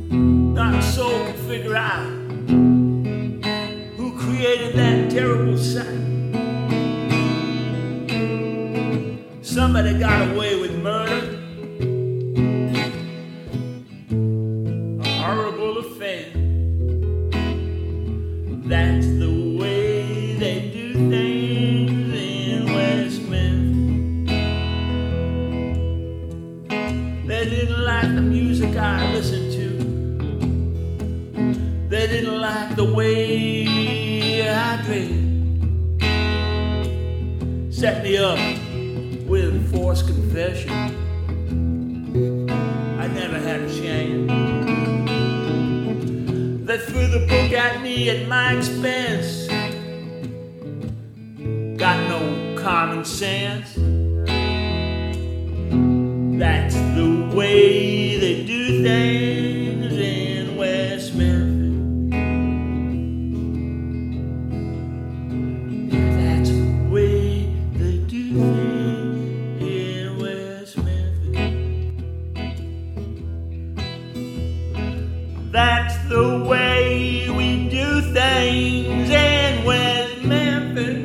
Not a soul can figure out who created that terrible sight. Somebody got away with murder, a horrible offense. That's the way they do things in West Memphis. They didn't like the music I listened to. They didn't like the way I dressed. Set me up with forced confession. I never had a chance. They threw the book at me at my expense. Got no common sense. That's the way they do things in West Memphis. That's the way they do things in West Memphis. That's the way we do things in West Memphis.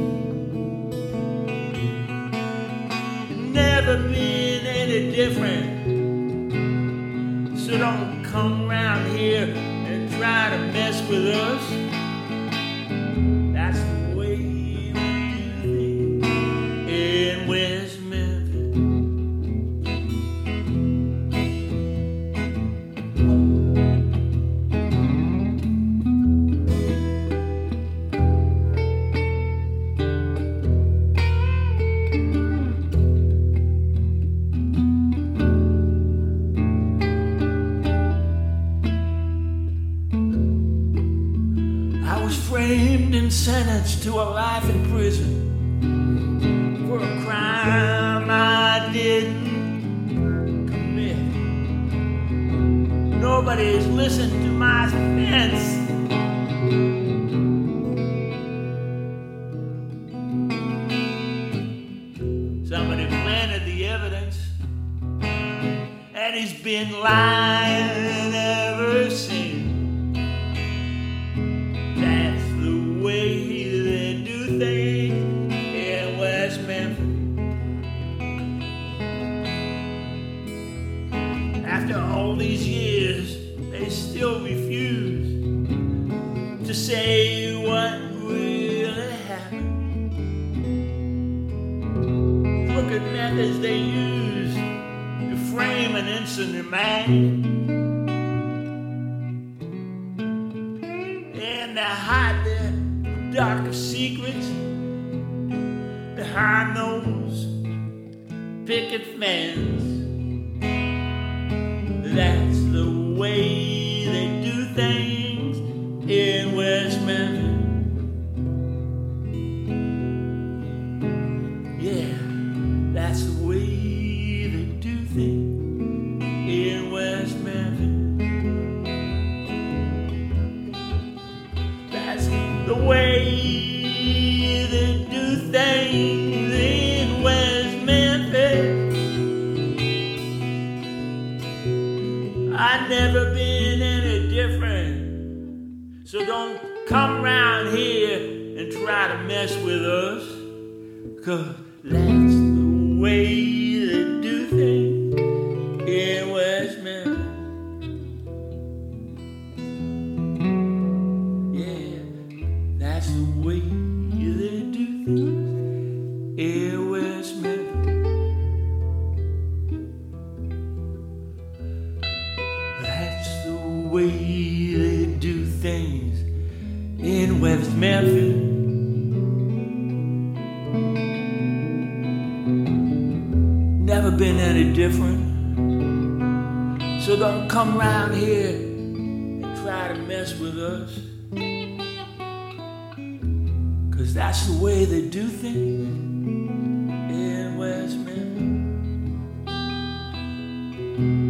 Never been any different. So don't come around here and try to mess with us. That's the way we do things in West Memphis. I was framed and sentenced to a life in prison for a crime I didn't commit. Nobody's listened to my defense. Somebody planted the evidence, and he's been lying ever since. That's the way they do things in West Memphis. After all these years, they still refuse to say what really happened. Crooked methods they use to frame an innocent man. And they hide their darker secrets behind those picket fences. That's the way they do things in West Memphis. Yeah, that's the way they do things in West Memphis. That's the way they do things in West Memphis. I've never been any different. So don't come around here and try to mess with us. 'Cause that's the way they do things in West Memphis. That's the way they do things in West Memphis. That's the way they do things in West Memphis. Never been any different. So don't come around here and try to mess with us. 'Cause that's the way they do things in West Memphis.